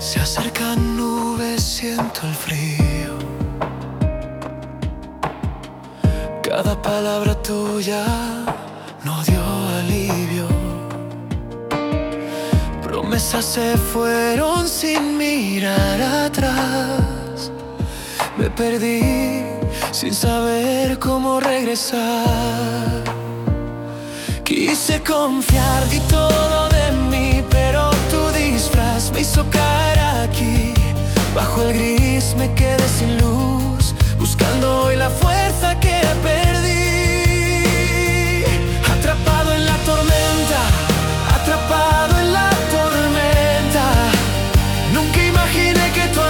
Se acercan nubes, siento el frío. Cada palabra tuya no dio alivio. Promesas se fueron sin mirar atrás. Me perdí sin saber cómo regresar. Quise confiar, di todo de mí, pero tu disfraz me hizo caer aquí. Bajo el gris me quedé sin luz, buscando hoy la fuerza que perdí. Atrapado en la tormenta, atrapado en la tormenta. Nunca imaginé que tu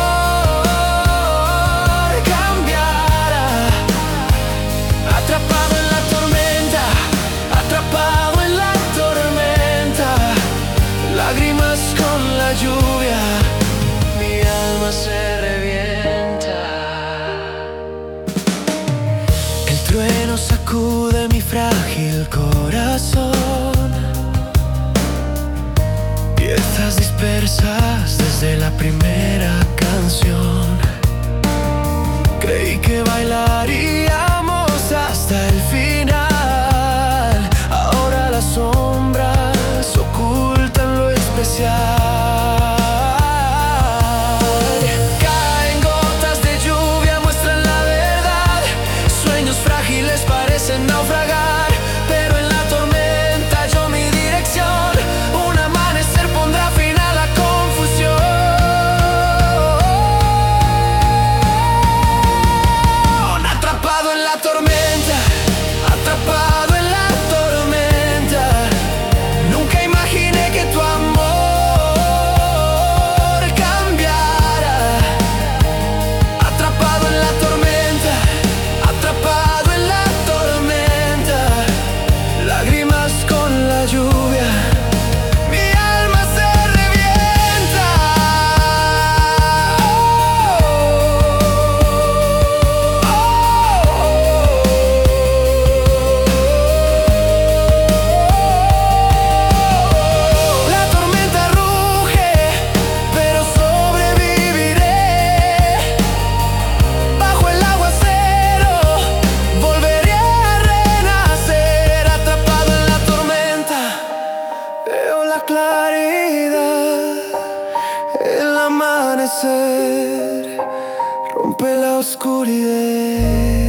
amor cambiara. Atrapado en la tormenta, atrapado en la tormenta. Lágrimas con la lluvia, mi alma se revienta. El trueno sacude mi frágil corazón. Piezas dispersas desde la primera canción. Creí que bailaríamos hasta el final. Ahora las sombras ocultan lo especial. Caen gotas de lluvia, muestran la verdad. Sueños frágiles parecen naufragar, pero en la tormenta yo mi dirección. Un amanecer pondrá fin a la confusión. Atrapado en la tormenta, atrapado en la tormenta. Nunca imaginé que tu amor cambiara. Atrapado en la tormenta, atrapado en la tormenta. Lágrimas con la lluvia, mi alma se revienta. La tormenta ruge, pero sobreviviré. Bajo el aguacero volveré a renacer. Atrapado en la tormenta, veo la claridad. El amanecer rompe la oscuridad.